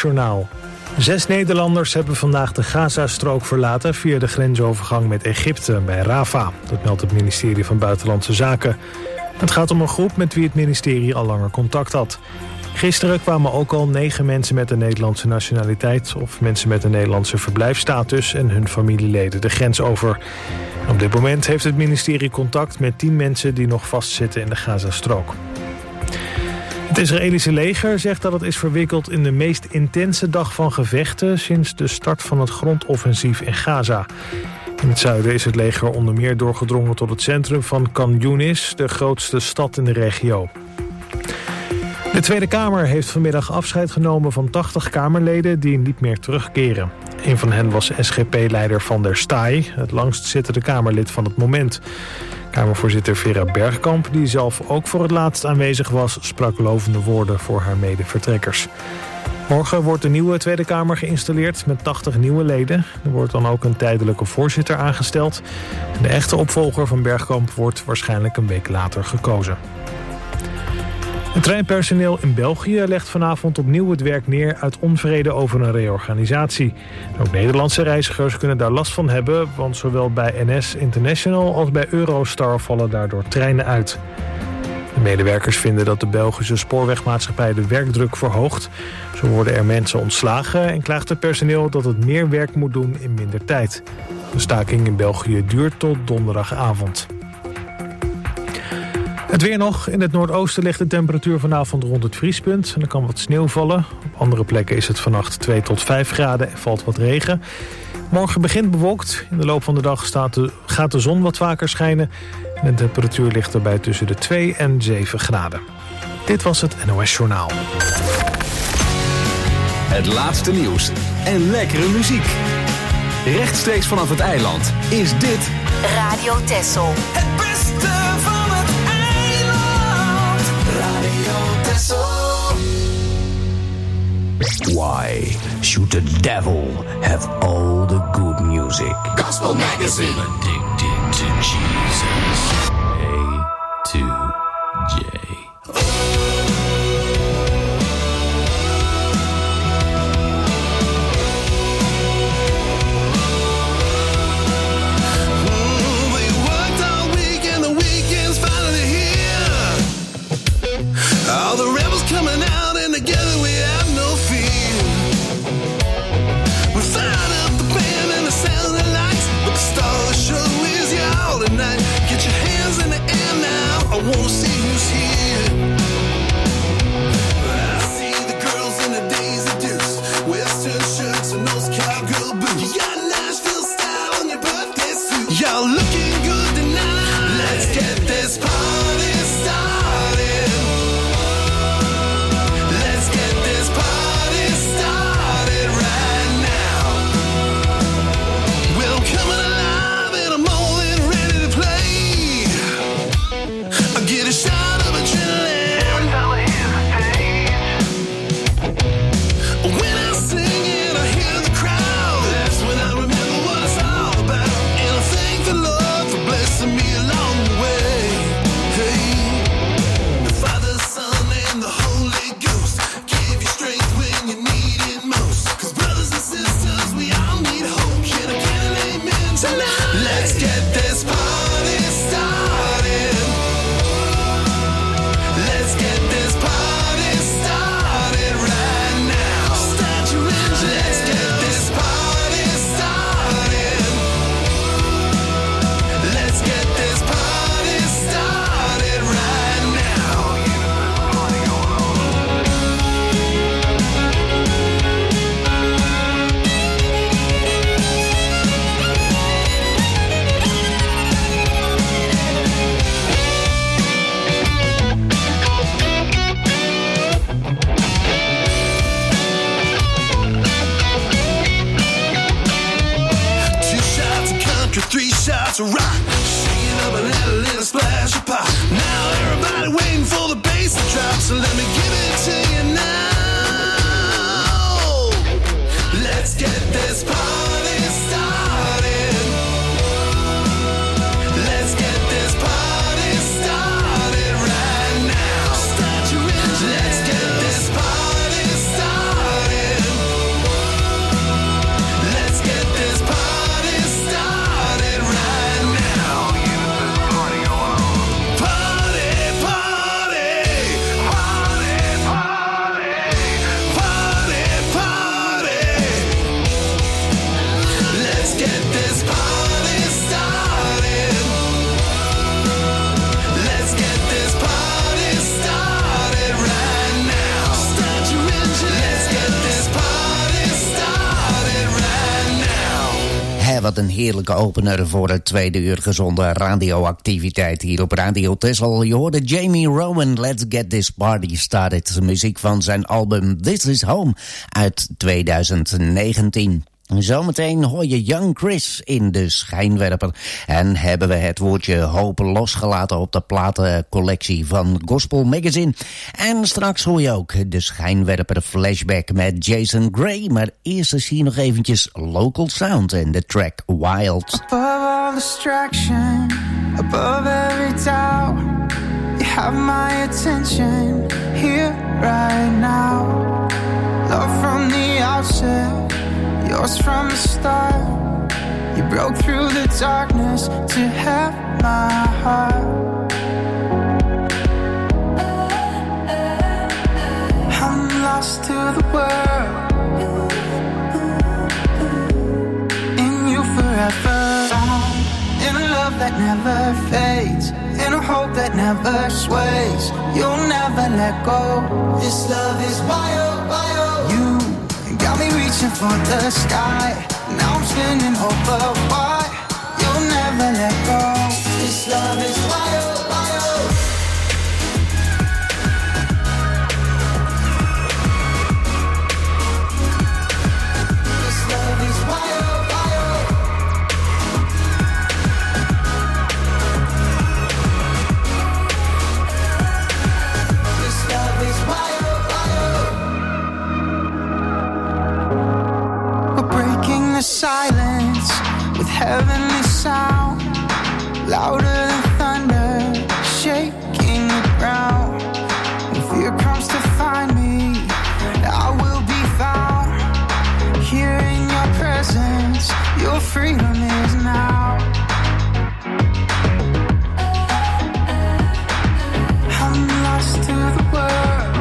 NOS-journaal. 6 Nederlanders hebben vandaag de Gazastrook verlaten via de grensovergang met Egypte bij Rafah. Dat meldt het ministerie van Buitenlandse Zaken. Het gaat om een groep met wie het ministerie al langer contact had. Gisteren kwamen ook al 9 mensen met een Nederlandse nationaliteit of mensen met een Nederlandse verblijfsstatus en hun familieleden de grens over. Op dit moment heeft het ministerie contact met 10 mensen die nog vastzitten in de Gazastrook. Het Israëlische leger zegt dat het is verwikkeld in de meest intense dag van gevechten sinds de start van het grondoffensief in Gaza. In het zuiden is het leger onder meer doorgedrongen tot het centrum van Khan Younis, de grootste stad in de regio. De Tweede Kamer heeft vanmiddag afscheid genomen van 80 Kamerleden die niet meer terugkeren. Een van hen was SGP-leider Van der Staaij, het langstzittende Kamerlid van het moment. Kamervoorzitter Vera Bergkamp, die zelf ook voor het laatst aanwezig was, sprak lovende woorden voor haar medevertrekkers. Morgen wordt de nieuwe Tweede Kamer geïnstalleerd met 80 nieuwe leden. Er wordt dan ook een tijdelijke voorzitter aangesteld. De echte opvolger van Bergkamp wordt waarschijnlijk een week later gekozen. Het treinpersoneel in België legt vanavond opnieuw het werk neer uit onvrede over een reorganisatie. Ook Nederlandse reizigers kunnen daar last van hebben, want zowel bij NS International als bij Eurostar vallen daardoor treinen uit. De medewerkers vinden dat de Belgische spoorwegmaatschappij de werkdruk verhoogt. Zo worden er mensen ontslagen en klaagt het personeel dat het meer werk moet doen in minder tijd. De staking in België duurt tot donderdagavond. Het weer nog. In het noordoosten ligt de temperatuur vanavond rond het vriespunt. En er kan wat sneeuw vallen. Op andere plekken is het vannacht 2 tot 5 graden en valt wat regen. Morgen begint bewolkt. In de loop van de dag gaat de zon wat vaker schijnen. En de temperatuur ligt erbij tussen de 2 en 7 graden. Dit was het NOS Journaal. Het laatste nieuws en lekkere muziek. Rechtstreeks vanaf het eiland is dit Radio Texel. Het beste van het eiland. Radio Texel. Why should the devil have all the good music? Gospel Magazine. Addicted to Jesus. A to J. All the rebels coming out and together we have no fear. We fired up the band and the sound of the lights, but the star of the show is y'all tonight. Get your hands in the air now, I wanna see who's here. I see the girls in the Daisy Dukes, western shirts and those cowgirl boots. You got Nashville style on your birthday suit. Y'all looking good tonight. Let's get this party started. Shots of rock, shaking up and add a little splash of pop. Now everybody waiting for the bass to drop, so let me give it to you now. Let's get this party started. Let's get this party started right now. Start your engine. Let's get this party started. wat een heerlijke opener voor het tweede uur gezonde radioactiviteit hier op Radio Texel. Je hoorde Jamie Rowan, Let's Get This Party Started. Muziek van zijn album This Is Home uit 2019. Zometeen hoor je Young Chris in De Schijnwerper. En hebben we het woordje hoop losgelaten op de platencollectie van Gospel Magazine. En straks hoor je ook De Schijnwerper flashback met Jason Gray. Maar eerst is hier nog eventjes Local Sound en de track Wild. Above all distraction, above every doubt, you have my attention here right now. Love from the outset, yours from the start. You broke through the darkness to have my heart. I'm lost to the world, in you forever. Found in a love that never fades, in a hope that never sways. You'll never let go. This love is wild, wild. You got me reaching for the sky. Now I'm spinning over why you'll never let go. This love is wild, wild. This love is wild, wild. This love is wild, wild. The silence with heavenly sound, louder than thunder, shaking the ground. When fear comes to find me, I will be found here in your presence. Your freedom is now. I'm lost to the world,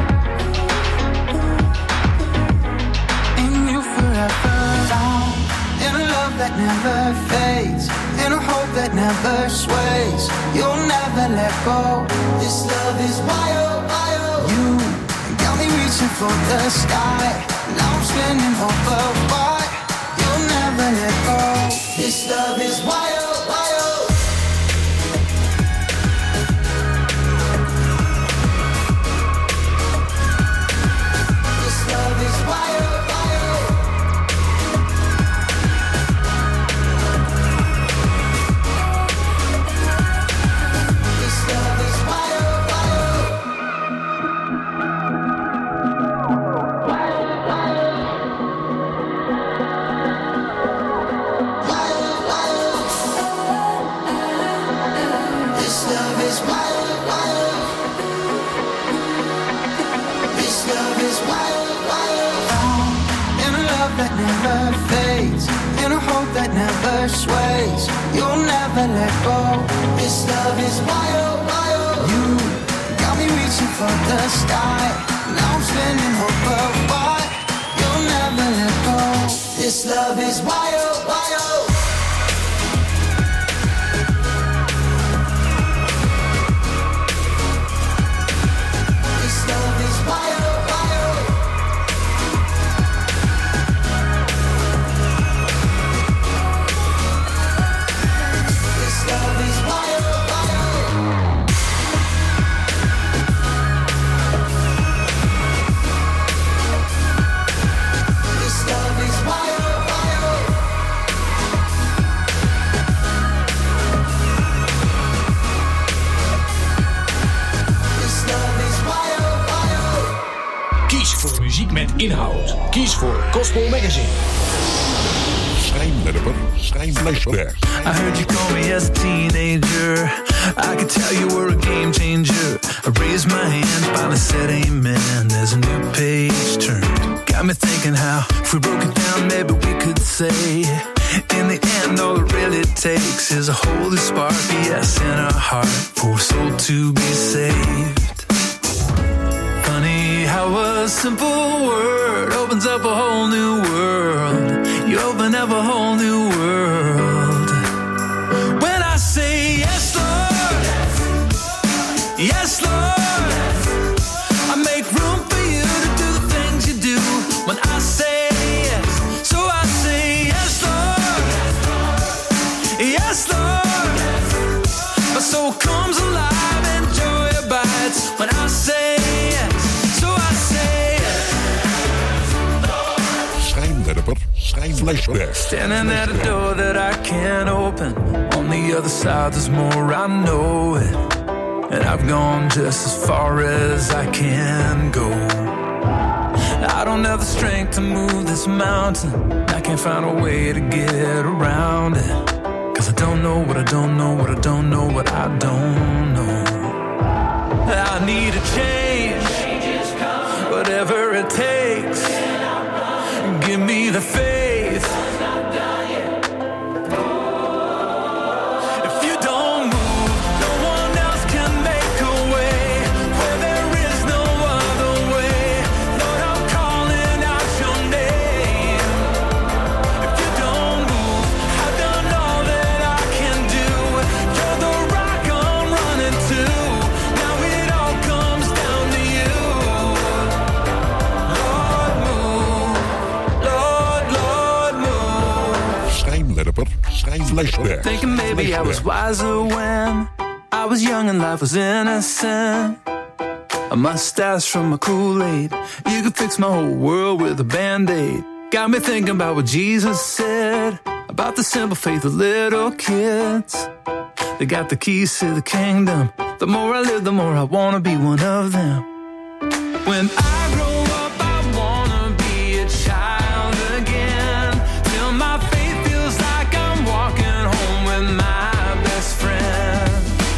in you forever. That never fades, in a hope that never sways. You'll never let go. This love is wild, wild. You got me reaching for the sky. Now I'm spinning over why you'll never let go. This love is wild, wild. This love is wild, wild. That never sways, you'll never let go. This love is wild, wild. You got me reaching for the sky. Now I'm spinning over why you'll never let go. This love is wild, wild. This love is wild, wild. Muziek met inhoud. Kies voor Gospel Magazine. Schijnwerper, flashback. I heard you call me as a teenager. I could tell you were a game changer. I raised my hand, finally said amen. There's a new page turned. Got me thinking how, if we broke it down, maybe we could say, in the end, all it really takes is a holy spark, yes, in our heart, for a soul to be saved. Funny how a simple word opens up a whole new world. You open up a whole new world. When I say yes, Lord, yes, Lord, I make room for you to do the things you do. When I say yes, so I say yes, Lord, soul comes alive and joy abides when I say yes. So I say Schijnwerper, schijnflashback. standing at a door that I can't open. On the other side there's more, I know it. And I've gone just as far as I can go. I don't have the strength to move this mountain. I can't find a way to get around it. 'Cause I don't know what I don't know, what I don't know, what I don't know. I need a change, whatever it takes. Give me the faith. If you don't move, no one else can make a way. Where there is no other way, Lord, I'm calling out your name. If you don't move, I've done all that I can do. You're the rock I'm running to. Now it all comes down to you. Lord, move. Lord, move. Schijnwerper, schijnflashback. Thinking maybe I was wiser when I was young and life was innocent. A mustache from a Kool-Aid. You could fix my whole world with a Band-Aid. Got me thinking about what Jesus said about the simple faith of little kids. They got the keys to the kingdom. The more I live, the more I wanna be one of them. When I grow up, I wanna be a child again. Till my faith feels like I'm walking home with my best friend.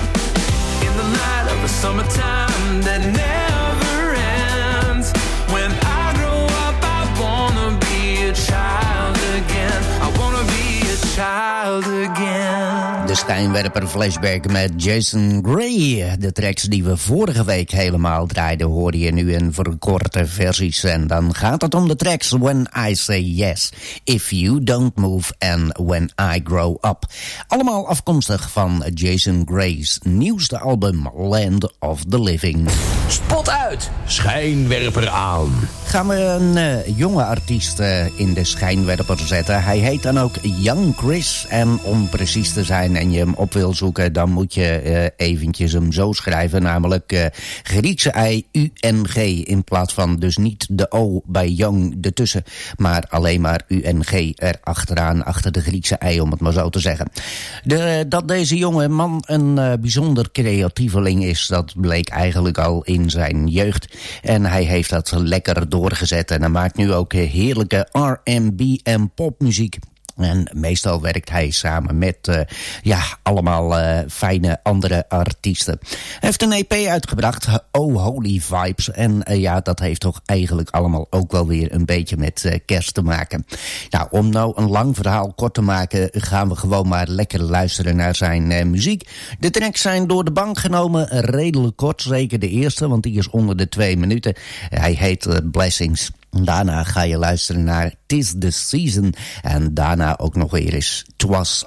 In the light of the summertime that never ends. When I grow up, I wanna be a child again. I wanna be a child again. De schijnwerper flashback met Jason Gray. De tracks die we vorige week helemaal draaiden hoorde je nu in verkorte versies. En dan gaat het om de tracks When I Say Yes, If You Don't Move en When I Grow Up. Allemaal afkomstig van Jason Gray's nieuwste album Land of the Living. Spot uit, schijnwerper aan. Gaan we een jonge artiest in de schijnwerper zetten. Hij heet dan ook Young Chris. En om precies te zijn en je hem op wil zoeken, dan moet je eventjes hem zo schrijven. Namelijk Griekse I, UNG. In plaats van dus niet de O bij Young ertussen. Maar alleen maar UNG erachteraan, achter de Griekse I, om het maar zo te zeggen. Dat deze jonge man een bijzonder creatieveling is, dat bleek eigenlijk al in zijn jeugd. En hij heeft dat lekker doorgezet. En hij maakt nu ook heerlijke R&B en popmuziek. En meestal werkt hij samen met allemaal fijne andere artiesten. Hij heeft een EP uitgebracht, Oh Holy Vibes. En dat heeft toch eigenlijk allemaal ook wel weer een beetje met kerst te maken. Nou, om nou een lang verhaal kort te maken, gaan we gewoon maar lekker luisteren naar zijn muziek. De tracks zijn door de bank genomen, redelijk kort. Zeker de eerste, want die is onder de 2 minuten. Hij heet Blessings. Daarna ga je luisteren naar Tis the Season. En daarna ook nog weer eens It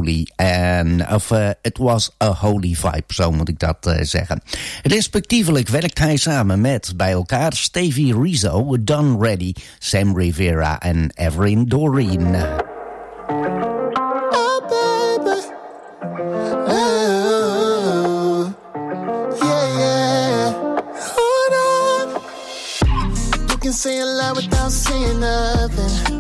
Was a Holy Vibe, zo moet ik dat zeggen. Respectievelijk werkt hij samen met bij elkaar Stevie Rizzo, Don Reddy, Sam Rivera en Evelyn Doreen. Say a lot without saying nothing.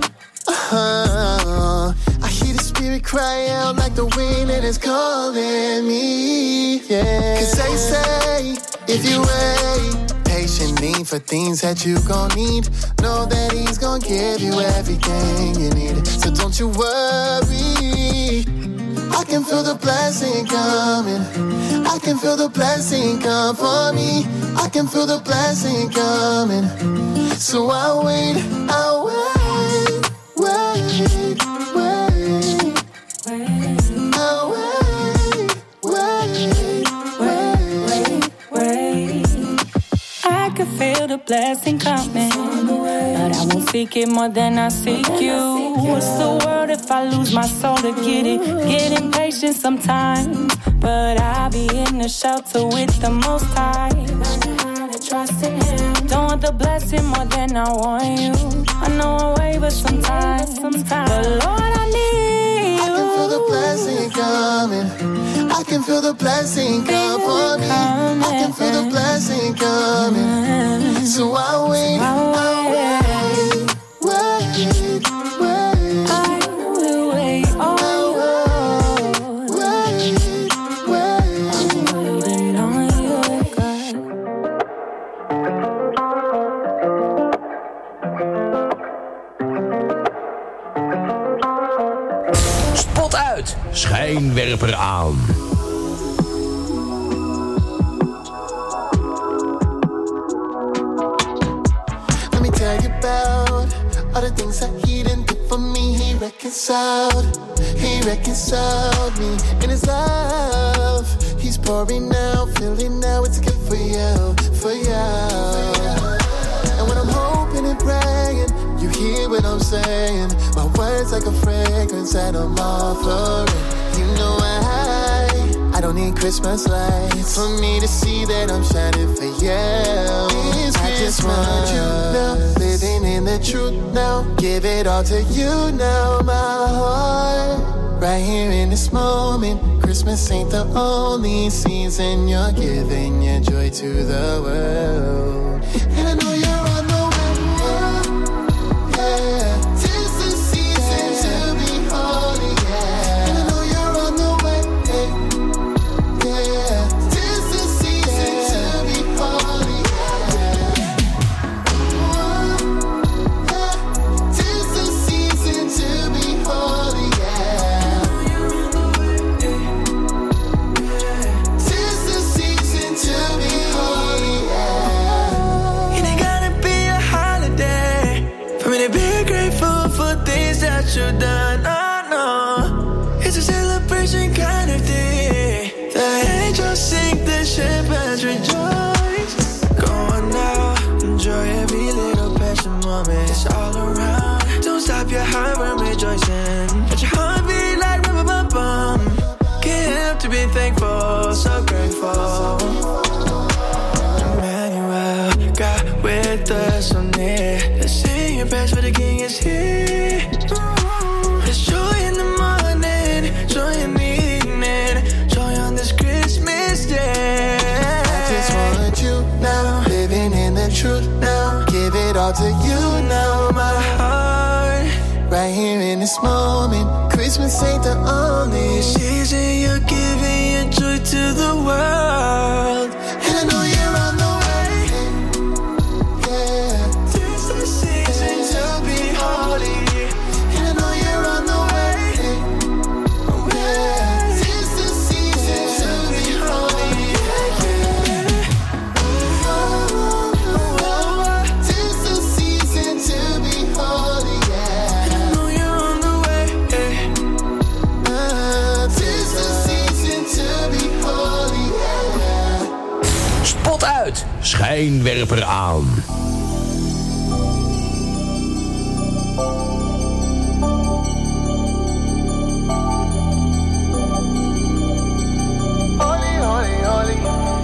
I hear the spirit cry out like the wind and it's calling me. Yeah. 'Cause they say if you wait patiently for things that you gon' need, know that he's gon' give you everything you need. So don't you worry, I can feel the blessing coming. I can feel the blessing come for me. I can feel the blessing coming. So I'll wait, I'll wait, wait, wait. I'll wait, wait, wait, wait. I can feel the blessing coming, but I won't seek it more than I seek you. What's the word if I lose my soul to get it? Get impatient sometimes, but I'll be in the shelter with the Most High. Trust in Him. Don't want the blessing more than I want you. I know I waver sometimes, but Lord, I need you. I can feel the blessing coming. I can can feel the blessing come for me. I can feel the blessing coming. So I'll wait, I'll wait, wait, wait. I will wait, I'll wait, wait. I'm waiting on you, God. Spot uit, schijnwerper aan. Let me tell you about all the things that he didn't do for me. He reconciled me in his love. He's pouring out, feeling now it's good for you, for you. And when I'm hoping and praying, you hear what I'm saying. My words like a fragrance that I'm offering. You know I don't need Christmas lights for me to see that I'm shining for you. I just want you now, living in the truth now. Give it all to you now, my heart. Right here in this moment, Christmas ain't the only season. You're giving your joy to the world. And I know you're on the way, yeah. 'Tis the season to be holy, yeah. And I know you're on the way, yeah. 'Tis the season to be holy, yeah. Yeah. 'Tis the season to be holy, yeah. 'Tis the season to be holy, yeah. It ain't gotta be a holiday for me to be grateful for things that you've done. Oh no, it's a celebration kind of day. The angels sing, the shepherds rejoice. Go on now, enjoy every little passion moment. It's all around. Don't stop your heart from rejoicing. Let your heart beat like bum. Can't help to be thankful, so grateful. Emmanuel, God with us so near. Let's sing your best for the King is here. There's joy in the morning, joy in the evening, joy on this Christmas day. I just want you now, living in the truth now. Give it all to you now, my heart. Right here in this moment, Christmas ain't the only season. You're giving your joy to the world. And I know you're on the way, yeah. 'Tis the season to be holy. And I know you're on the way, yeah. 'Tis the season to be holy, yeah. 'Tis the season to be holy, yeah. I know you're on the way. 'Tis the season to be holy, yeah. Spot uit, schijnwerper aan. Holy, holy, holy.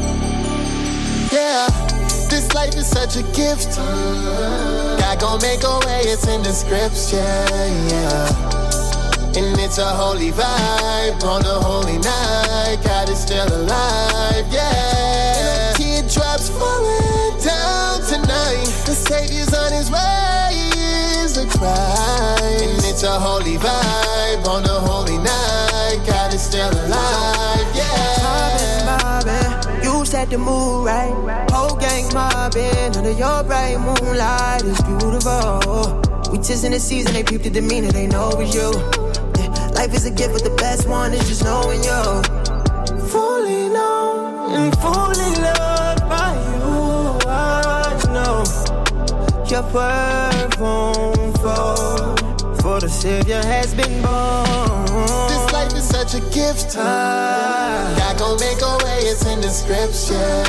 Yeah, this life is such a gift. God gon' make a way, it's in the scripts, yeah. And it's a holy vibe on a holy night. God is still alive, yeah. Teardrops falling down tonight. The Savior's on his way, is a cry. And it's a holy vibe on a holy night. God is still alive, yeah. Mobbing, you set the mood right. Whole gang mobbing under your bright moonlight. It's beautiful. We just in the season, they peep the demeanor, they know it's you. Life is a gift, but the best one is just knowing you. Fully known and fully loved by you. I know your word won't fall, for the Savior has been born. This life is such a gift. God gon' make a way, it's in the scripts,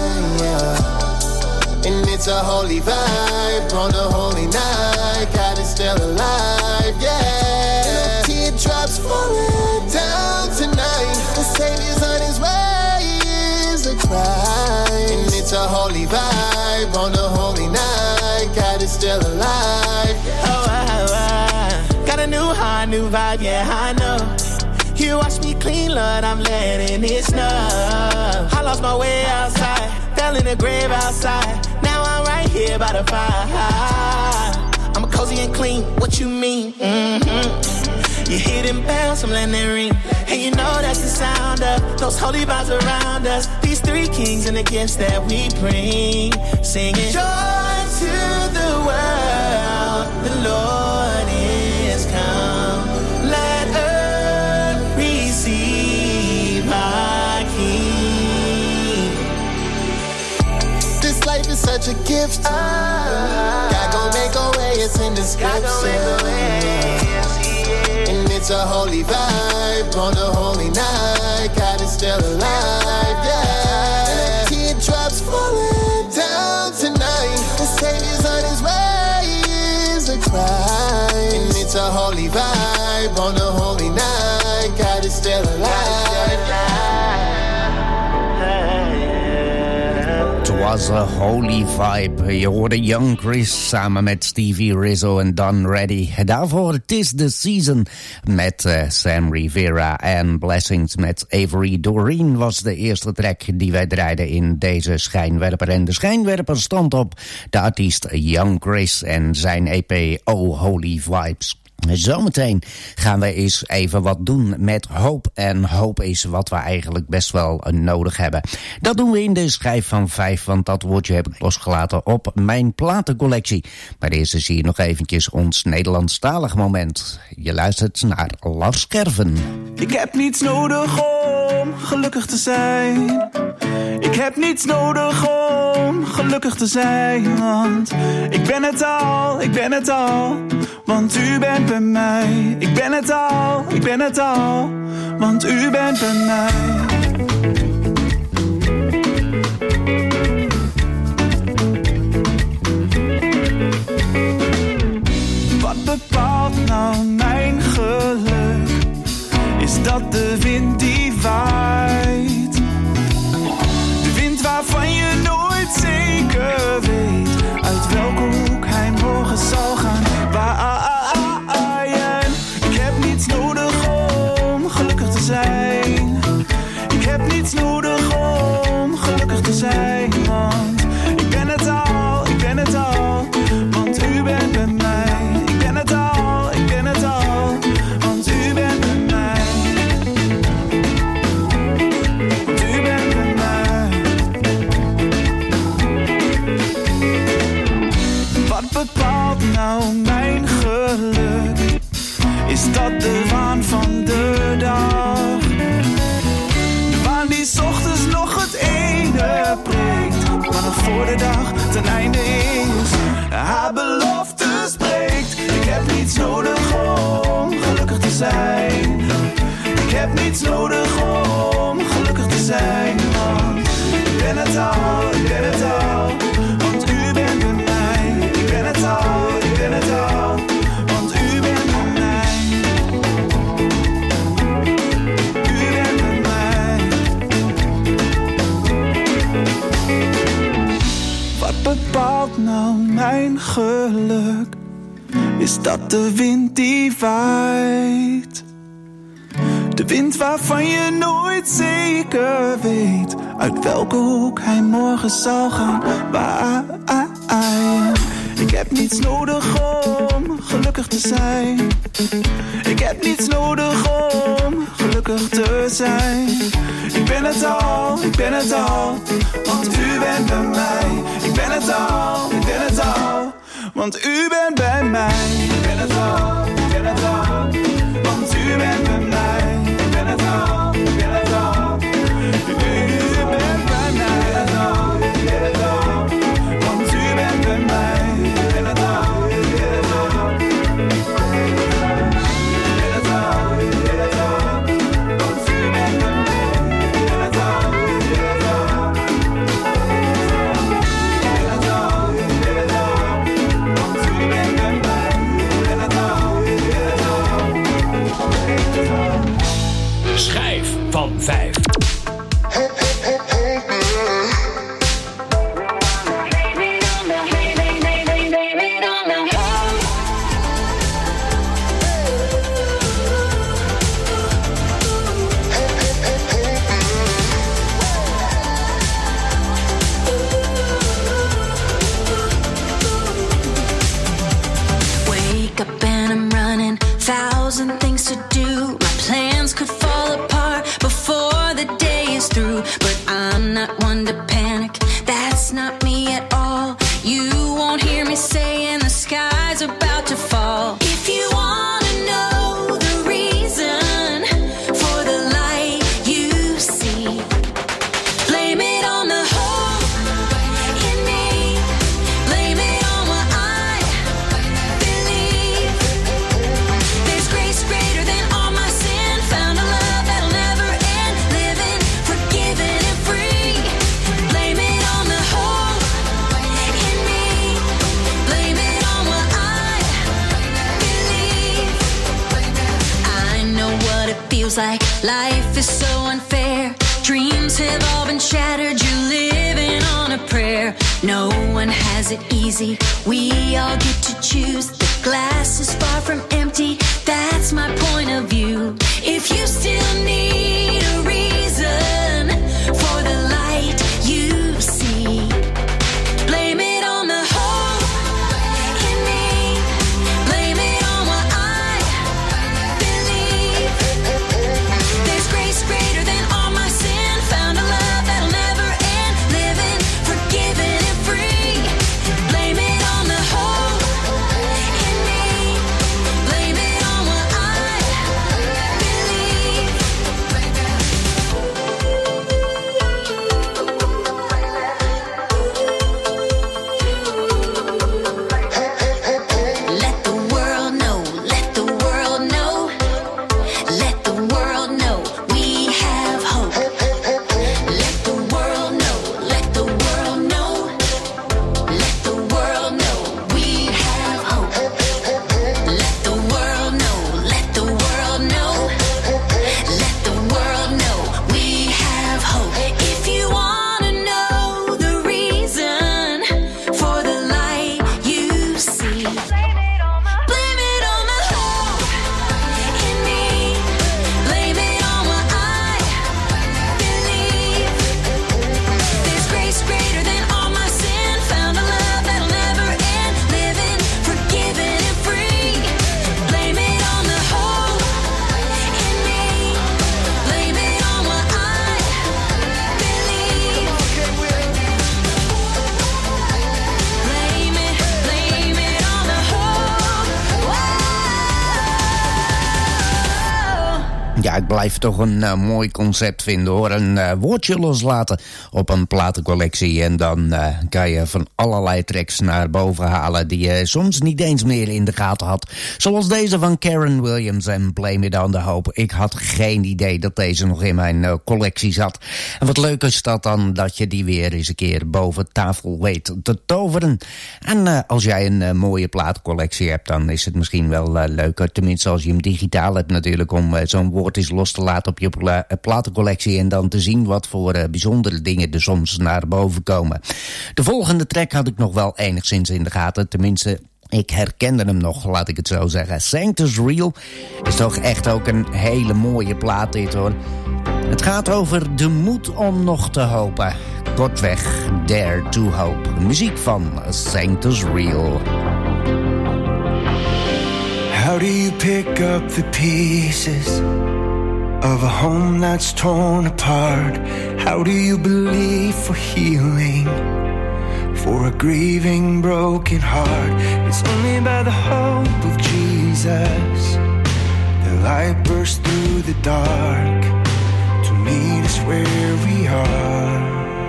yeah. And it's a holy vibe on a holy night. God is still alive, yeah. Teardrops falling down tonight. The Savior's on his way, is a cry. And it's a holy vibe on a holy night. God is still alive. Oh, got a new high, new vibe, yeah, I know. You wash me clean, Lord, I'm letting it snow. I lost my way outside, fell in the grave outside. Now I'm right here by the fire. I'm cozy and clean, what you mean? You hidden bells, I'm letting it ring. And you know that's the sound of those holy vibes around us. These three kings and the gifts that we bring. Singing joy to the world, the Lord is come. Let earth receive our King. This life is such a gift. God gon' make a way, it's in the scripture. And it's a holy vibe on a holy night. God is still alive, yeah. Teardrops falling down tonight. The Savior's on his way is a cry. And it's a holy vibe on a holy night. God is still alive. Het was a holy vibe. Je hoorde Young Chris samen met Stevie Rizzo en Don Reddy. Daarvoor Tis the Season met Sam Rivera en Blessings met Avery Doreen was de eerste track die wij draaiden in deze Schijnwerper. En de Schijnwerper stond op de artiest Young Chris en zijn EP Oh Holy Vibes. Zometeen gaan we eens even wat doen met hoop. En hoop is wat we eigenlijk best wel nodig hebben. Dat doen we in de schijf van 5, want dat woordje heb ik losgelaten op mijn platencollectie. Maar eerst is hier nog eventjes ons Nederlandstalig moment. Je luistert naar Lars Scherven. Ik heb niets nodig om gelukkig te zijn. Ik heb niets nodig om gelukkig te zijn. Want ik ben het al, want u bent bij mij. Ik ben het al, want u bent bij mij. Wat bepaalt nou mijn geluk? Is dat de wind die waait? De wind waarvan je nooit zeker weet uit welke hoek hij morgen zal gaan waaien. Ik heb niets nodig om gelukkig te zijn. Ik heb niets nodig om gelukkig te zijn. Want ik ben het al, want u bent bij mij. Ik ben het al, want u bent bij mij. Want u bent bij mij. Wat bepaalt nou mijn geluk? Is dat de waan van de dag? De waan die 's ochtends nog het ene breekt, maar nog voor de dag ten einde is. Haar belofte spreekt. Ik heb niets nodig om gelukkig te zijn. Ik heb niets nodig om gelukkig te zijn. Want ik ben het al, want u bent bij mij. Ik ben het al, want u bent bij mij. U bent bij mij. Wat bepaalt nou mijn geluk? Is dat de wind die waait? De wind waarvan je nooit zeker weet uit welke hoek hij morgen zal gaan waaien. Ik heb niets nodig om gelukkig te zijn. Ik heb niets nodig om gelukkig te zijn. Ik ben het al, want u bent bij mij. Ik ben het al, want u bent bij mij. Ik ben het al, want u bent bij mij. Ik ben het al, u bent bij mij. Want u bent bij mij. Ik ben het al, want u bent bij mij. Schijf van 5. things to do. My plans could fall apart before the day is through. But I'm not one to panic, that's not me at all. You won't hear me saying the sky's about to fall. If you wanna know the reason for the light you see, blame it on the hole in me. Blame it on what I believe. There's grace greater than all my sin. Found a love that'll never end. Living, forgiven and free. Blame it on the hole in me. Blame it on what I believe. I know what it feels like. Life is so unfair. Dreams have all been shattered. You're living on a prayer. No one has it easy. We all get to choose. The glass is far from empty. That's my point of view. If you still need a reason for the light you see, blame it on the hole in me. Blame it on what I believe. There's grace greater than all my sin. Found a love that'll never end. Living, forgiven and free. Blame it on the hole in me. Blame it on what I believe. Let the world know, let the world know, let the world know we have hope. Let the world know, let the world know, let the world know we have hope. Let the world know, let the world know, let the world know we have hope. If you wanna know the reason for the light you see, blame it on the hole in me. Blame it on what I believe. There's grace greater than all my sin. Found a love that'll never end. Living, forgiven and free. Blame it on the hole in me. Blame it on what I believe. Blame it on the hole. Ja, ik blijf toch een mooi concept vinden, hoor. Een woordje loslaten op een platencollectie. En dan kan je van allerlei tracks naar boven halen die je soms niet eens meer in de gaten had. Zoals deze van Karen Williams en Blame It On The Hope. Ik had geen idee dat deze nog in mijn collectie zat. En wat leuk is dat dan, dat je die weer eens een keer boven tafel weet te toveren. En als jij een mooie platencollectie hebt, dan is het misschien wel leuker. Tenminste, als je hem digitaal hebt natuurlijk, om zo'n woord eens los te laten op je platencollectie en dan te zien wat voor bijzondere dingen er soms naar boven komen. De volgende track had ik nog wel enigszins in de gaten. Tenminste, ik herkende hem nog, laat ik het zo zeggen. Sanctus Real is toch echt ook een hele mooie plaat dit, hoor. Het gaat over de moed om nog te hopen. Kortweg, Dare to Hope. Muziek van Sanctus Real. How do you pick up the pieces of a home that's torn apart? How do you believe for healing for a grieving broken heart? It's only by the hope of Jesus the light bursts through the dark to meet us where we are.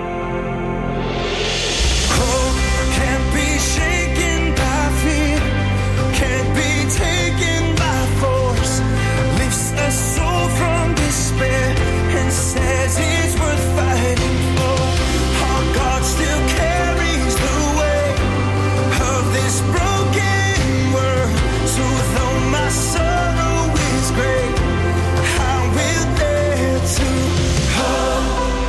Hope can't be shaken by fear, can't be taken by force, lifts a soul from despair and says it's worth fighting for. Our God still carries the weight of this broken world. So though my sorrow is great, I will dare to hope.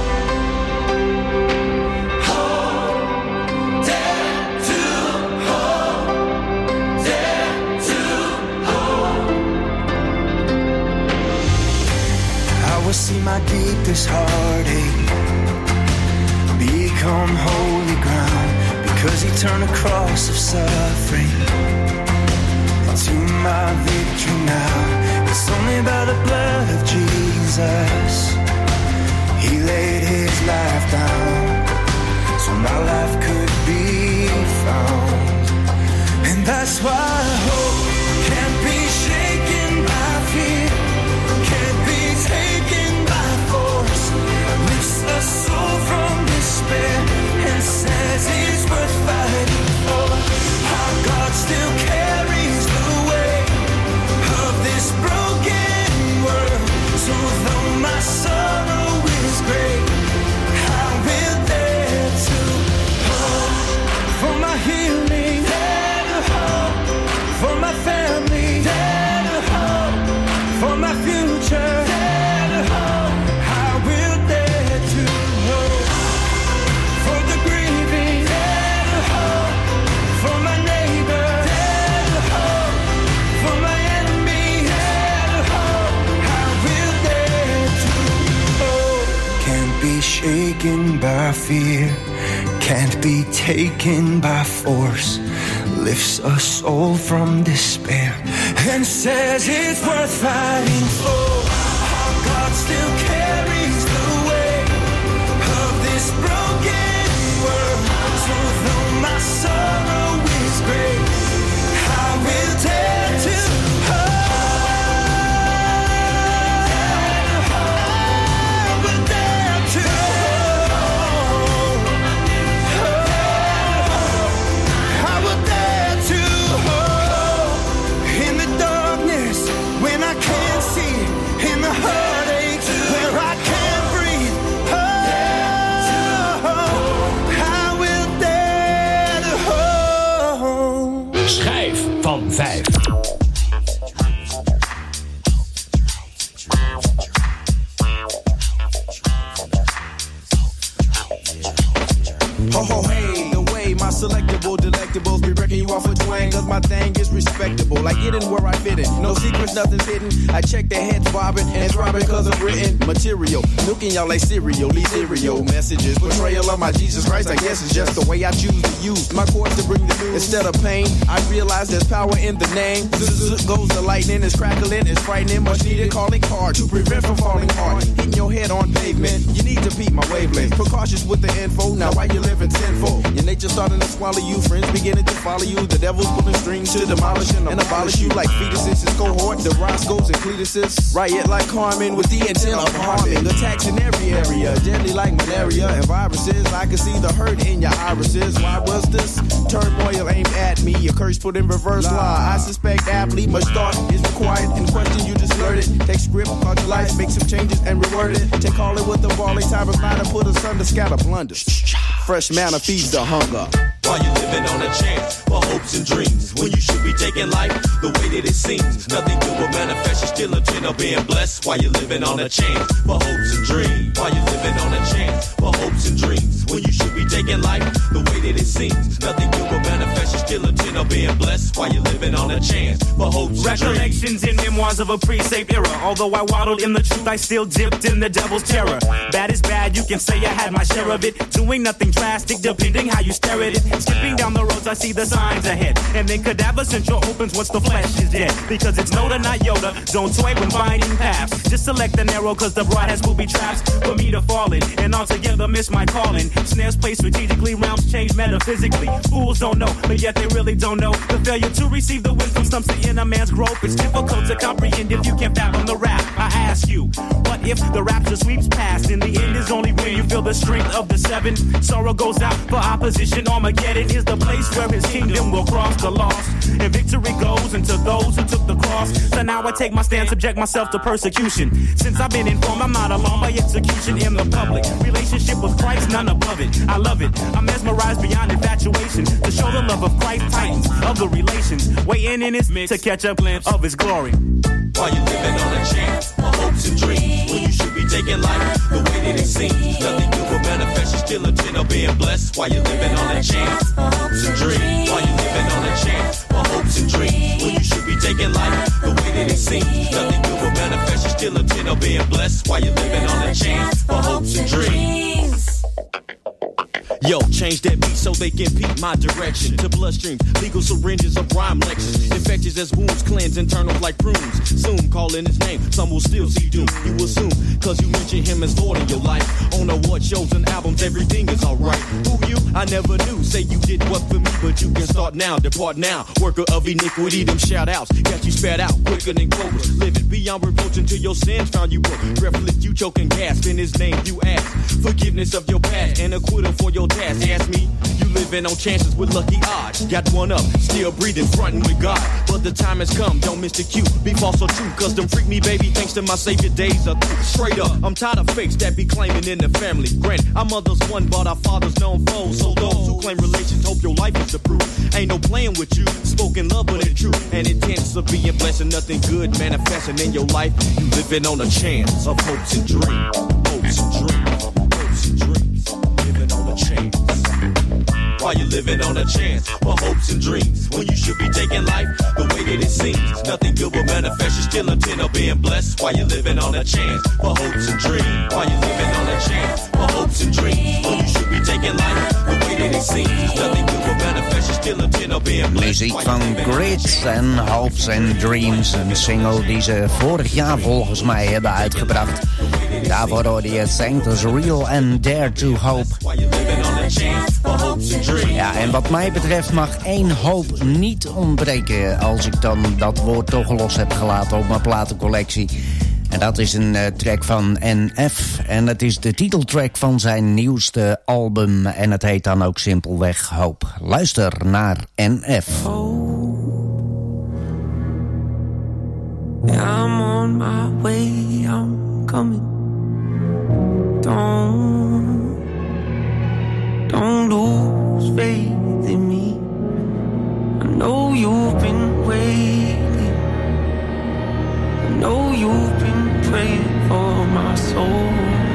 See my deepest heartache become holy ground, because he turned a cross of suffering into my victory now. It's only shaken by fear, can't be taken by force, lifts a soul from despair, and says it's worth fighting for. Our God still carries the weight of this broken world. So though my sorrow is great, I will dare to Schijf van 5. Ho ho hey, the way my selectable delectables be wrecking you off a twang, cause my thing is respectable. Like getting where I fit in. No secrets, nothing's hidden. I check their heads bobbing and throbbing cause I'm written material. Milking y'all like cereal, these cereal messages. Portrayal of my Jesus Christ, I guess it's just the way I choose to use my chords to bring the news. Instead of pain, I realize there's power in the name. Zzz goes the lightning, it's crackling, it's frightening. Much needed calling card to prevent from falling hard. Hitting your head on pavement, you need to peep my wavelength. Precautious with the info, now why you living tenfold? Your nature starting to swallow you, friends beginning to follow you. The devil's pulling strings to demolish and abolish you like fetuses. His cohort, the Roscoes and Cletuses. Riot like Carmen with the intent of harming. Attacks in every area, deadly like malaria and viruses. I can see the hurt in your irises. Why was this turmoil aimed at me? A curse put in reverse law. I suspect aptly much thought is required. In question you just learned it. Take script, cause your life, make some changes and reword it. Take call it with the volley, time of line and put asunder, scatter blunders. Fresh manna feeds the hunger. While you living on a chance for hopes and dreams, when you should be taking life the way that it seems. Nothing good will manifest, you still intend on being blessed. While you living on a chance for hopes and dreams. While you living on a chance for hopes and dreams, when you should be taking life the way that it seems. Nothing good will manifest, you still intend on being blessed. While you living on a chance for hopes and dreams. Recollections and memoirs of a pre-safe era. Although I waddled in the truth, I still dipped in the devil's terror. Bad is bad, you can say I had my share of it. Doing nothing drastic, depending how you stare at it. Skipping down the roads, I see the signs ahead. And then cadaver central opens once the flesh is dead. Because it's Noda, not Yoda. Don't toy when finding paths. Just select the narrow, cause the broad has booby traps for me to fall in. And altogether miss my calling. Snares placed strategically, realms change metaphysically. Fools don't know, but yet they really don't know. The failure to receive the wisdom stumps the inner man's growth. It's difficult to comprehend if you can't fathom the rap. I ask you, what if the rapture sweeps past? In the end is only when you feel the strength of the seven. Sorrow goes out for opposition. Armageddon is the place where his kingdom will cross the lost. And victory goes into those who took the cross. So now I take my stand, subject myself to persecution. Since I've been informed, I'm not alarmed by execution in the public. Relationship with Christ, none above it. I love it. I'm mesmerized beyond infatuation. To show the love of Christ, titans of the relations. Waiting in his midst to catch a glimpse of his glory. While you living on a chance for hopes and dreams, when you should be taking life the way that it seems. Nothing good will manifest, you still intend on being blessed. While you living on a chance for hopes and dreams. While you living on a chance for hopes and dreams, when you should be taking life the way that it seems. Nothing good will manifest, you still intend on being blessed. While you living on a chance for hopes and dreams. Yo, change that beat so they can peep my direction. To bloodstreams, legal syringes of rhyme lectures. Infectious as wounds, cleanse internal like prunes. Soon calling his name, some will still see doom. You assume, cause you mention him as Lord in your life. On award shows and albums, everything is alright. Who you? I never knew. Say you did what for me, but you can start now, depart now. Worker of iniquity, them shout outs. Got you spat out quicker than cobras. Living beyond reproach until your sins found you broke. Breathless, you choke and gasp. In his name, you ask forgiveness of your past and acquittal for your task. Ask me, you living on chances with lucky odds. Got one up, still breathing, frontin' with God. But the time has come, don't miss the cue. Be false or true, cause them freak me, baby. Thanks to my savior days are through. Straight up, I'm tired of fakes that be claiming in the family. Granted, our mother's one, but our father's known foes. So those who claim relations hope your life is the proof. Ain't no playing with you, spoken love but it's true. And intents of being blessed and nothing good manifesting in your life. You living on a chance of hopes and dreams. Hopes and dreams. Hopes and dreams. Living on a chance. while you're living on a chance for hopes and dreams. When you should be taking life the way that it seems. Nothing good will manifest. You still intend on being blessed while you're living on a chance for hopes and dreams. While you're living on a chance for hopes and dreams. When you should be taking life the way that it seems. Nothing good will manifest. You still intend on being blessed. Muziek van Grit en Hopes and Dreams. Een single die ze vorig jaar volgens mij hebben uitgebracht. Daarvoor hoorde je Saint is Real and Dare to Hope. Ja, en wat mij betreft mag één hoop niet ontbreken als ik dan dat woord toch los heb gelaten op mijn platencollectie. En dat is een track van NF. En het is de titeltrack van zijn nieuwste album. En het heet dan ook simpelweg Hoop. Luister naar NF. Yeah, I'm on my way, I'm coming. Don't lose faith in me. I know you've been waiting. I know you've been praying for my soul.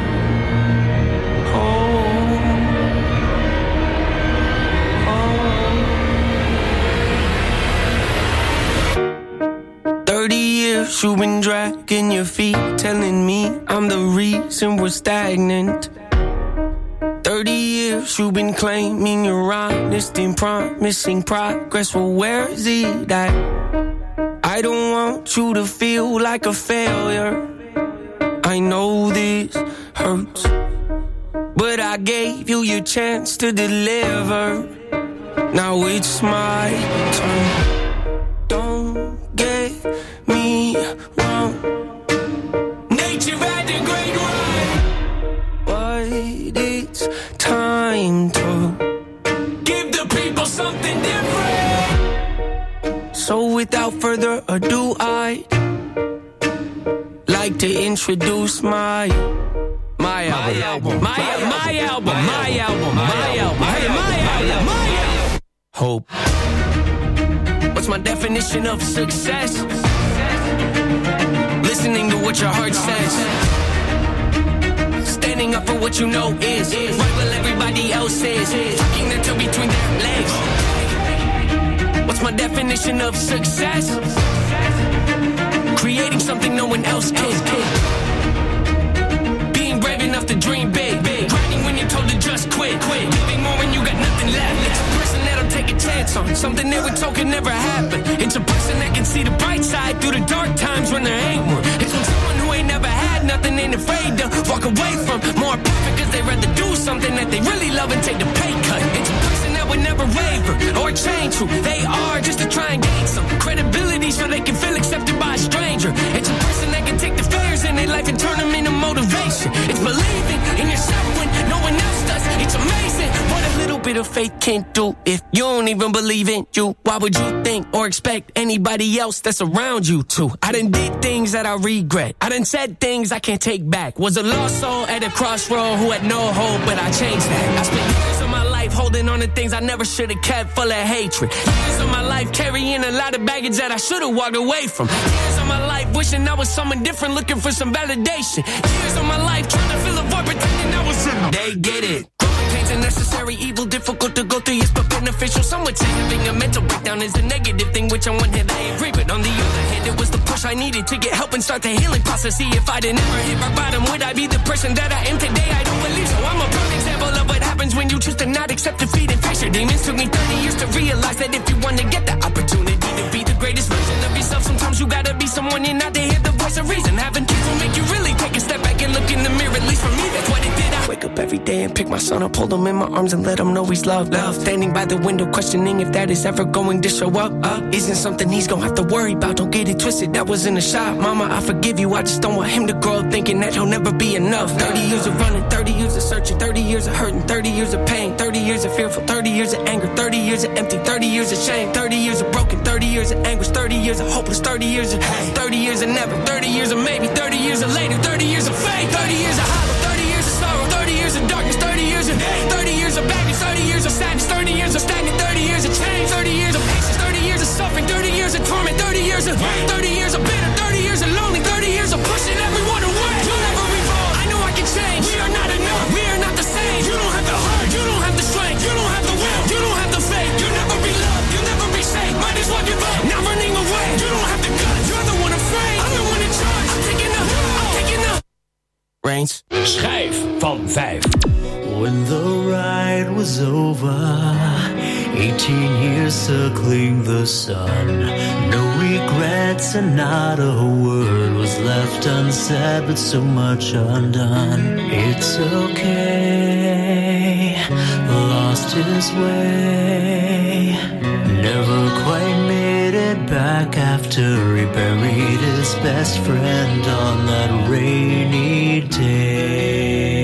You've been dragging your feet, telling me I'm the reason we're stagnant. 30 years you've been claiming you're honest and promising progress. Well, where is it at? I don't want you to feel like a failure. I know this hurts, but I gave you your chance to deliver. Now it's my turn. Don't get me wrong. Nature had a great run, but it's time to give the people something different. So without further ado, I'd like to introduce my album. Hope. What's my definition of success? Listening to what your heart says. Standing up for what you know is right while everybody else is. Tucking their toe between their legs. What's my definition of success? Creating something no one else can. Being brave enough to dream big. Grinding when you're told to just quit. Giving more when you got nothing left. It's a person that'll take a chance on something they were told could never happen. It's a person that can see the bright side through the dark times when there ain't one. It's when someone who ain't never had nothing ain't afraid to walk away from more perfect cause they rather do something that they really love and take the pay cut. It's a person that would never waver or change who they are just to try and gain some credibility so they can feel accepted by a stranger. It's a person that can take the failures in their life and turn them into motivation. It's believing in yourself when no one else does. It's amazing what a little bit of faith can do. If you don't even believe in you, why would you think or expect anybody else that's around you to? I done did things that I regret. I done said things I can't take back. Was a lost soul at a crossroad who had no hope, but I changed that. I spent years of my life holding on to things I never should have kept, full of hatred. Years of my life carrying a lot of baggage that I should have walked away from. Years of my life wishing I was someone different, looking for some validation. Years of my life trying to fill a void, pretending I was in. They get it. Pain's a necessary evil, difficult to go through, yes, but beneficial. Some would say having a mental breakdown is a negative thing, which on one hand I agree, but on the other hand, it was the push I needed to get help and start the healing process. See, if I'd never hit my bottom, would I be the person that I am today? I don't believe so. I'm a prime example of what happens when you choose to not accept defeat and face your demons. Took me 30 years to realize that if you want to get the opportunity to be the greatest version of yourself, sometimes you gotta be someone you're not to hear the voice of reason. Having kids will make you really take a step back and look in the mirror. At least for me, that's what it did. I wake up every day and pick my son up, hold him in my arms and let him know he's loved. Standing by the window questioning if that is ever going to show up. Isn't something he's gonna have to worry about. Don't get it twisted, that was in a shot. Mama, I forgive you, I just don't want him to grow up thinking that he'll never be enough. 30 years of running, 30 years of searching, 30 years of hurting, 30 years of pain, 30 years of fearful, 30 years of anger, 30 years of empty, 30 years of shame, 30 years of broken, 30 years of anguish, 30 years of hopeless, 30 years of hate, 30 years of never, 30 years of maybe, 30 years of later, 30 years of fate, 30 years of hollow, 30 years of sorrow, 30 years of darkness, 30 years of hate, 30 years of baggage, 30 years of sadness, 30 years of stagnant, 30 years of change, 30 years of patience, 30 years of suffering, 30 years of torment, 30 years of pain, 30 years of bitter, 30 years of lonely, 30 years of pushing everyone away. You'll never evolve. I know I can change. We are not enough. We are not the same. You don't have the heart. You don't have the strength. You don't have the will. You don't Reigns. Schijf van 5. When the ride was over, 18 years circling the sun, no regrets and not a word was left unsaid, but so much undone. It's okay, lost his way, never quite made it back after he buried his best friend on that rainy day.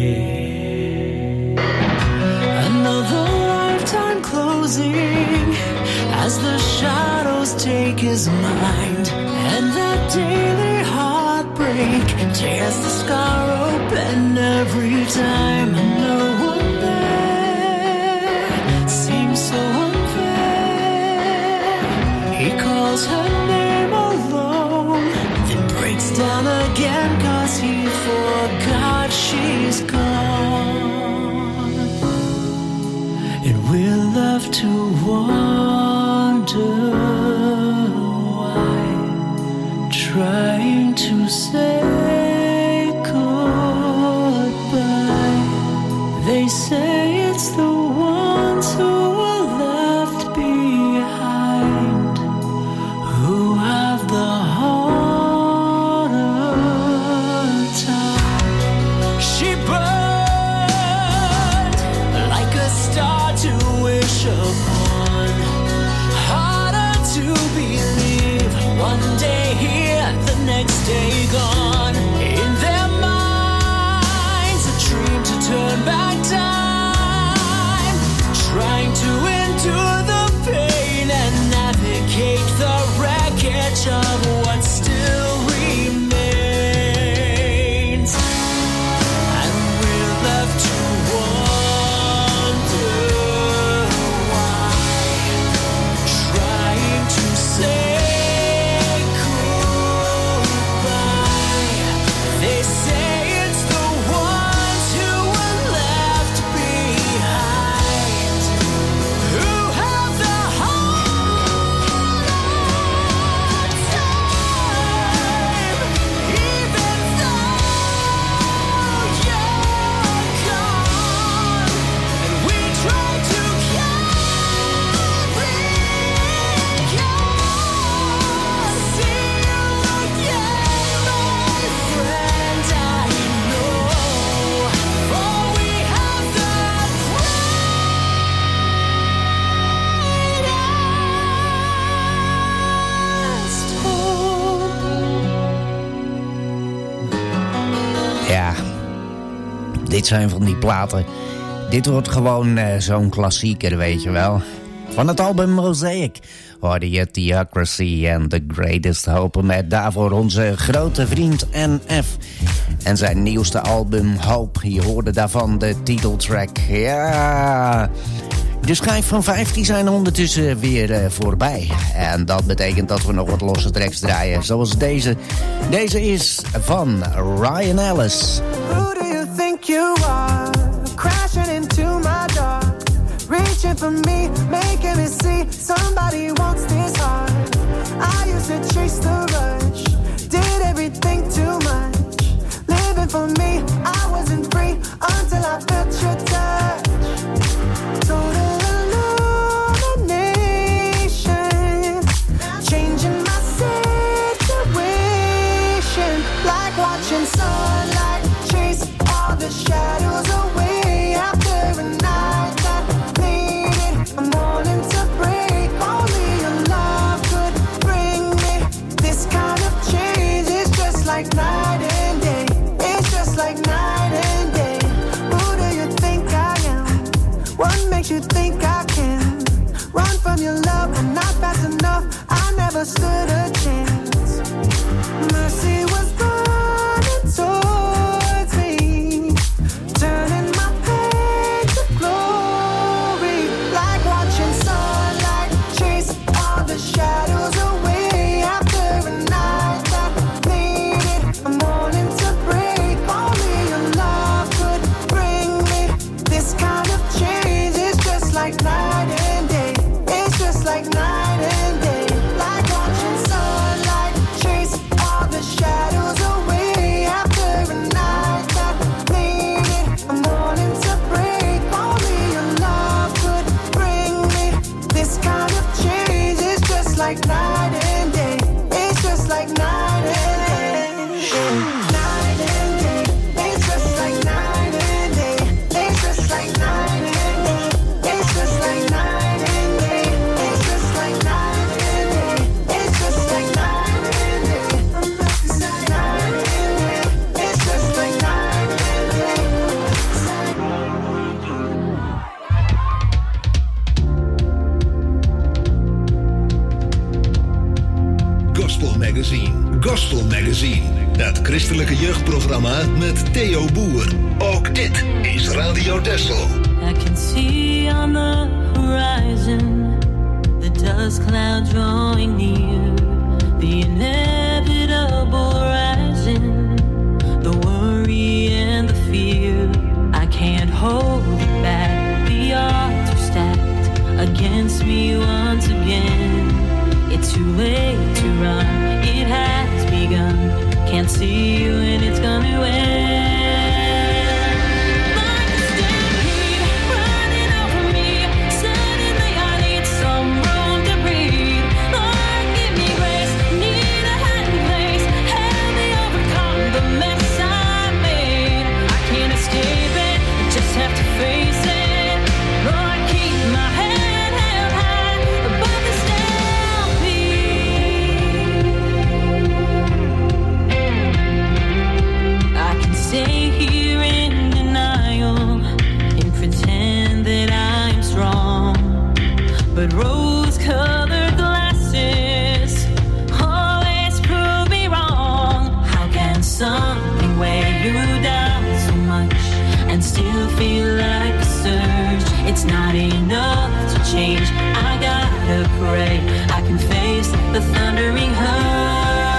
As the shadows take his mind, and that daily heartbreak tears the scar open every time. And no one there seems so unfair. He calls her name alone, then breaks down again 'cause he forgot she's gone. And we're left to wonder why, trying to say goodbye. They say it's the ones who are left behind who have the harder time. She burned like a star to wish upon, harder to believe, one day here, the next day gone. In their minds, a dream to turn back time, trying to endure the pain and navigate the wreckage of what still remains. And we're left to wonder why, trying to say goodbye. They say it's the ones who were left behind who have the hard time, even though you're gone. And we try to carry on. See you again, my friend, I know, for we have the greatest hope. Ja, dit zijn van die platen. Dit wordt gewoon zo'n klassieker, weet je wel. Van het album Mosaic hoorde je Theocracy and The Greatest Hope. Met daarvoor onze grote vriend NF. En zijn nieuwste album Hope. Je hoorde daarvan de titeltrack. Ja, de schijf van 15 zijn ondertussen weer voorbij. En dat betekent dat we nog wat losse tracks draaien. Zoals deze. Deze is van Ryan Ellis. Who do you think you are? Crashing into my door, reaching for me, making me see somebody wants this heart. I used to chase the rush, did everything too much, living for me, I wasn't free until I felt your touch. Total illumination, changing my situation, like watching sunlight chase all the shadows away. After a night that needed a morning to break, only your love could bring me this kind of change. It's just like night and day. It's just like night and day. Who do you think I am? What makes you think I can run from your love? I'm not fast enough. I never stood a chance. Mercy was gone and told Gospel Magazine. Het christelijke jeugdprogramma met Theo Boer. Ook dit is Radio Texel. I can see on the horizon the dust cloud drawing near, the inevitable rising, the worry and the fear. I can't hold it back. The odds are stacked against me once again. It's too late to run. It has begun. Can't see when it's gonna end. But rose-colored glasses always prove me wrong. How can something weigh you down so much and still feel like a surge? It's not enough to change. I gotta pray I can face the thundering hurt.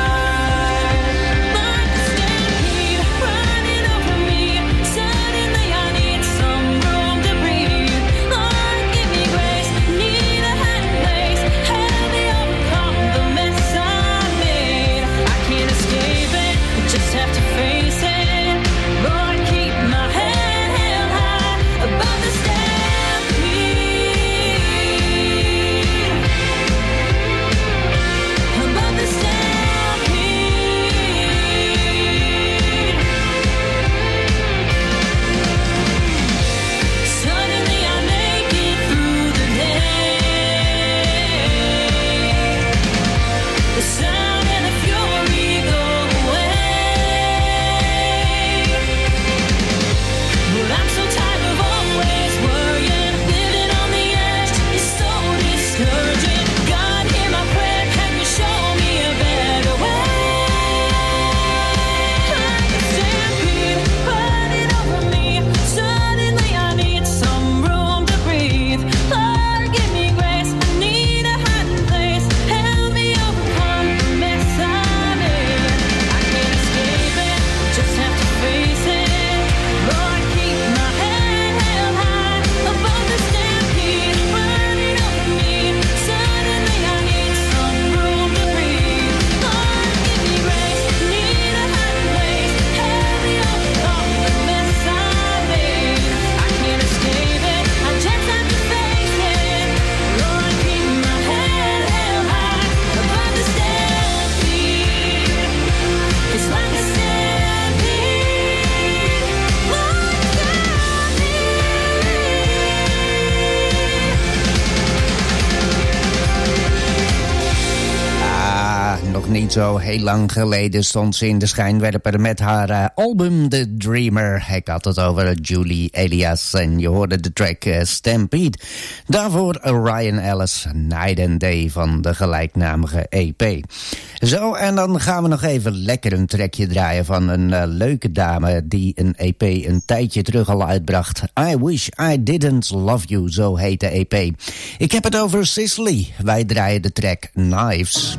Niet zo heel lang geleden stond ze in de schijnwerper met haar album The Dreamer. Ik had het over Julie Elias en je hoorde de track Stampede. Daarvoor Ryan Ellis, Night and Day van de gelijknamige EP. Zo, en dan gaan we nog even lekker een trackje draaien van een leuke dame die een EP een tijdje terug al uitbracht. I Wish I Didn't Love You, zo heet de EP. Ik heb het over Sicily. Wij draaien de track Knives.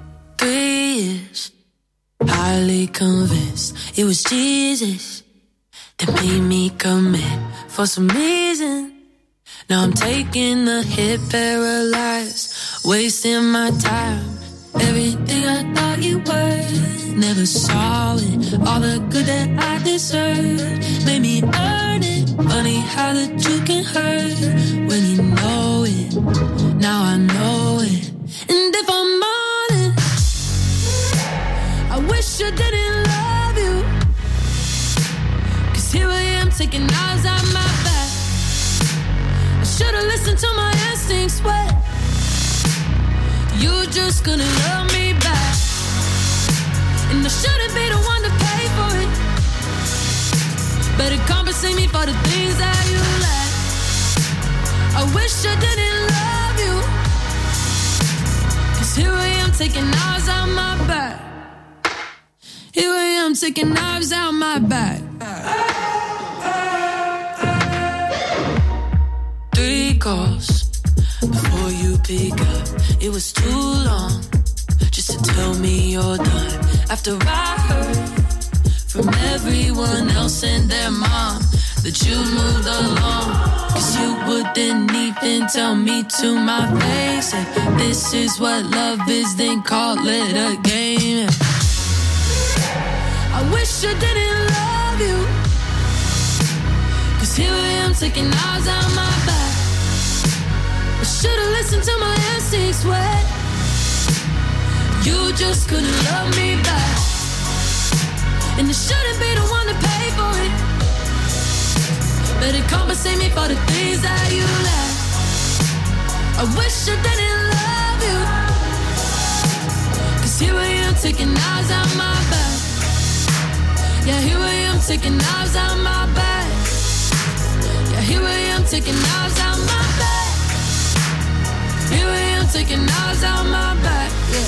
3 years, highly convinced it was Jesus that made me commit for some reason. Now I'm taking the hit, paralyzed, wasting my time. Everything I thought you were, never saw it. All the good that I deserved made me earn it. Funny how the truth can hurt when you know it. Now I know it. And if I'm I wish I didn't love you, 'cause here I am taking knives out my back. I should've listened to my instincts, but you're just gonna love me back. And I shouldn't be the one to pay for it. Better compensate me for the things that you lack. I wish I didn't love you, 'cause here I am taking knives out my back. I'm taking knives out my back. 3 calls before you pick up. It was too long just to tell me you're done. After I heard from everyone else and their mom that you moved along, 'cause you wouldn't even tell me to my face that this is what love is, then call it a game. I wish I didn't love you, 'cause here I am taking knives out my back. I should've listened to my instincts when you just couldn't love me back. And I shouldn't be the one to pay for it. Better compensate me for the things that you lack. I wish I didn't love you, 'cause here I am taking knives out my back. Yeah, here I am taking knives out my back. Yeah, here I am taking knives out my back. Here I am taking knives out my back. Yeah.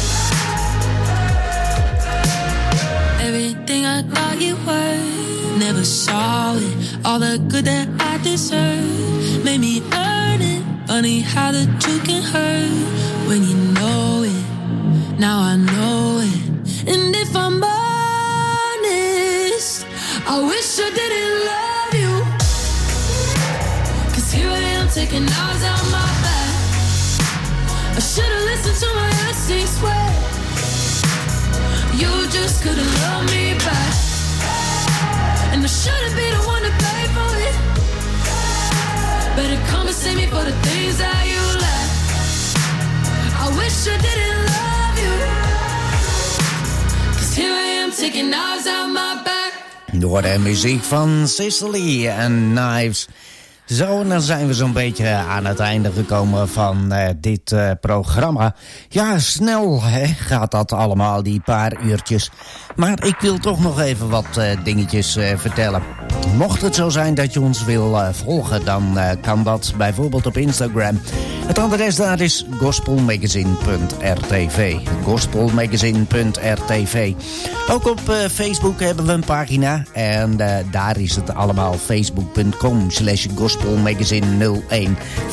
Everything I thought you were, never saw it. All the good that I deserve made me earn it. Funny how the truth can hurt when you know it. Now I know it. And if I'm honest, I wish I didn't love you, 'cause here I am taking knives out my back. I should've listened to my instincts when you just couldn't love me back. And I shouldn't be the one to pay for it. Better compensate me for the things that you lack. I wish I didn't love you, 'cause here I am taking knives out my back. Door de muziek van Sicily en Knives. Zo, en dan zijn we zo'n beetje aan het einde gekomen van dit programma. Ja, snel gaat dat allemaal, die paar uurtjes. Maar ik wil toch nog even wat dingetjes vertellen. Mocht het zo zijn dat je ons wil volgen, dan kan dat bijvoorbeeld op Instagram. Het adres daar is gospelmagazine.rtv. Gospelmagazine.rtv. Ook op Facebook hebben we een pagina. En daar is het allemaal facebook.com/gospelmagazine01.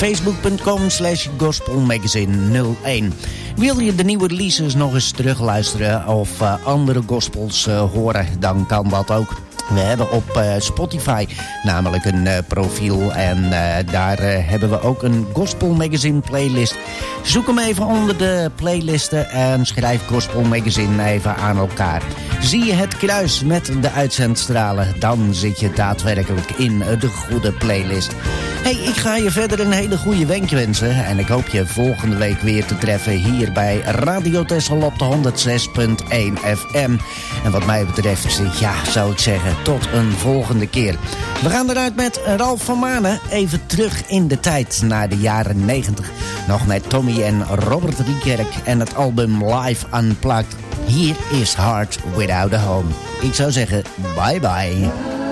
Facebook.com/gospelmagazine01. Wil je de nieuwe releases nog eens terugluisteren of andere gospels horen, dan kan dat ook. We hebben op Spotify namelijk een profiel en daar hebben we ook een Gospel Magazine playlist. Zoek hem even onder de playlisten en schrijf Gospel Magazine even aan elkaar. Zie je het kruis met de uitzendstralen, dan zit je daadwerkelijk in de goede playlist. Hey, ik ga je verder een hele goede week wensen en ik hoop je volgende week weer te treffen hier bij Radio Texel op de 106.1 FM. En wat mij betreft, ja, zou ik zeggen, tot een volgende keer. We gaan eruit met Ralf van Manen, even terug in de tijd naar de jaren 90. Nog met Tommy en Robert Riekerk en het album Live Unplugged. Hier is Heart Without a Home. Ik zou zeggen, bye bye.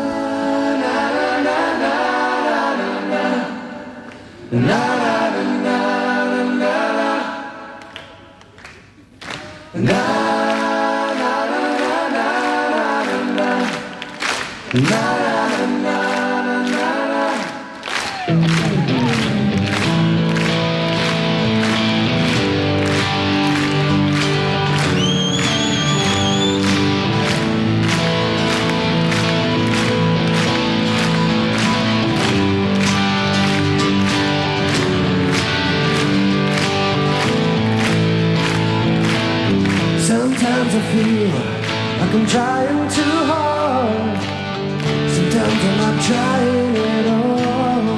Sometimes I feel like I'm trying too hard. Sometimes I'm not trying at all.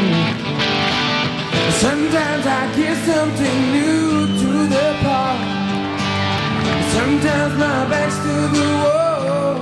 Sometimes I get something new to the part. Sometimes my back's to the wall.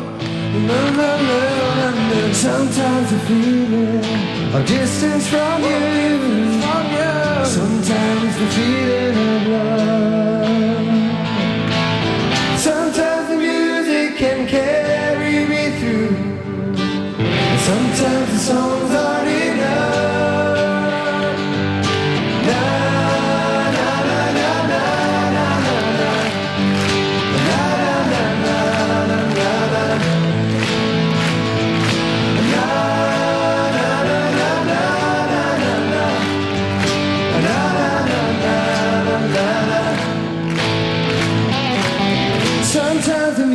Sometimes I feel a distance from you. Sometimes the feeling of love. Sometimes the music can carry me through. Sometimes the songs aren't enough. Na na na na na na na na na na na na na na.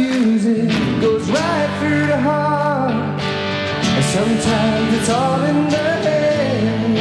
music goes right through the heart, and sometimes it's all in the head.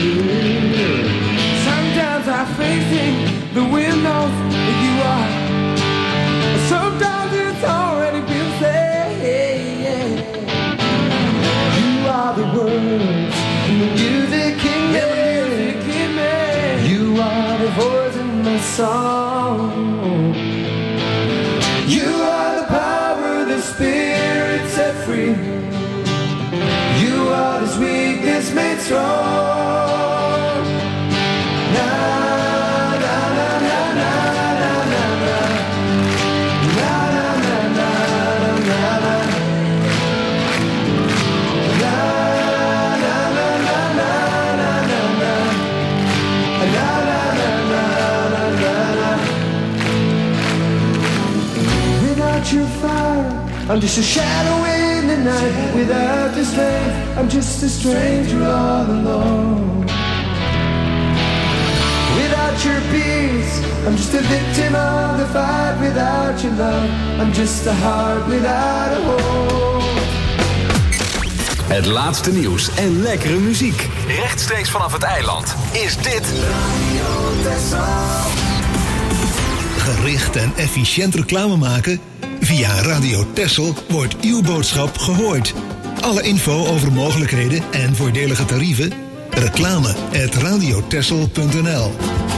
Sometimes I think the wind knows who you are, and sometimes it's already been said. You are the words and the music in me. You are the voice in my song. You are the power, the spirit set free. You are this weakness made strong. Na na na na na na na na na na na na na na. Without your fire, I'm just a shadow in the night. Without your strength, I'm just a stranger all alone. Without your peace, I'm just a victim of the fight. Without your love, I'm just a heart without a home. Het laatste nieuws en lekkere muziek. Rechtstreeks vanaf het eiland is dit Radio Texel. Gericht en efficiënt reclame maken? Via Radio Texel wordt uw boodschap gehoord. Alle info over mogelijkheden en voordelige tarieven? reclame@radiotexel.nl.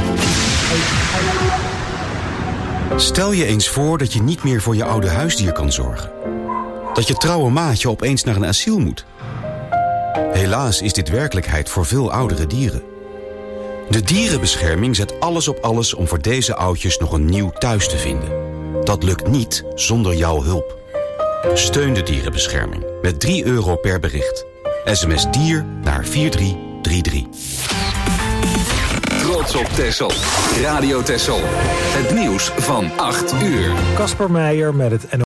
Stel je eens voor dat je niet meer voor je oude huisdier kan zorgen. Dat je trouwe maatje opeens naar een asiel moet. Helaas is dit werkelijkheid voor veel oudere dieren. De dierenbescherming zet alles op alles om voor deze oudjes nog een nieuw thuis te vinden. Dat lukt niet zonder jouw hulp. Steun de dierenbescherming met €3 per bericht. SMS dier naar 4333. Trots op Texel. Radio Texel. Het nieuws van 8 uur. Kasper Meijer met het